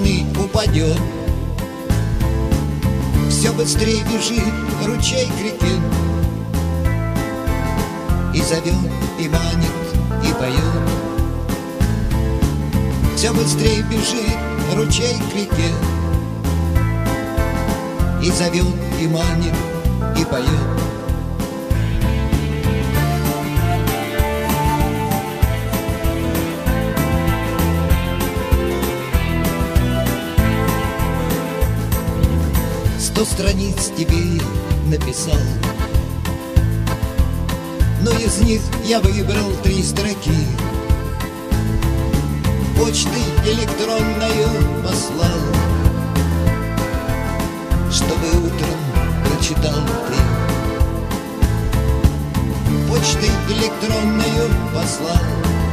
весны упадет. Все быстрее бежит ручей к реке, и зовет, и манит, и поет. Все быстрее бежит ручей к реке, и зовет, и манит, и поет. Сто страниц тебе написал, но из них я выбрал 3 строки. Почтой электронную послал, чтобы утром прочитал ты. Почтой электронную послал,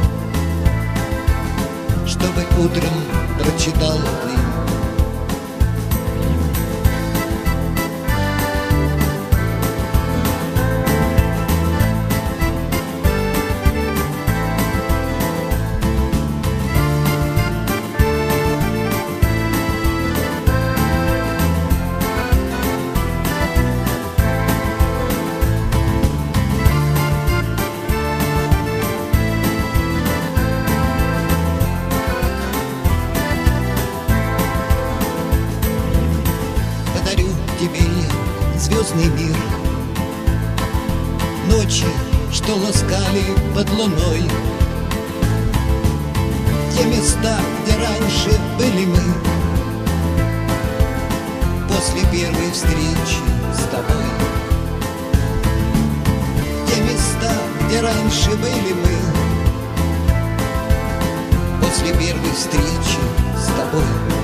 чтобы утром прочитал ты. Тебе звездный мир, ночи, что ласкали под луной, те места, где раньше были мы, после первой встречи с тобой. Те места, где раньше были мы, после первой встречи с тобой.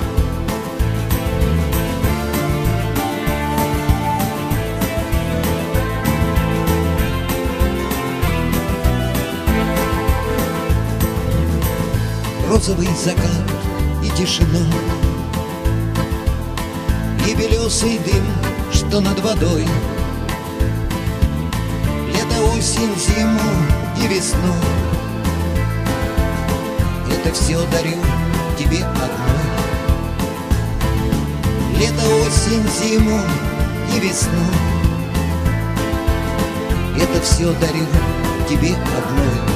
Розовый закат и тишина, и белесый дым, что над водой. Лето, осень, зиму и весну — это все дарю тебе одной. Лето, осень, зиму и весну — это все дарю тебе одной.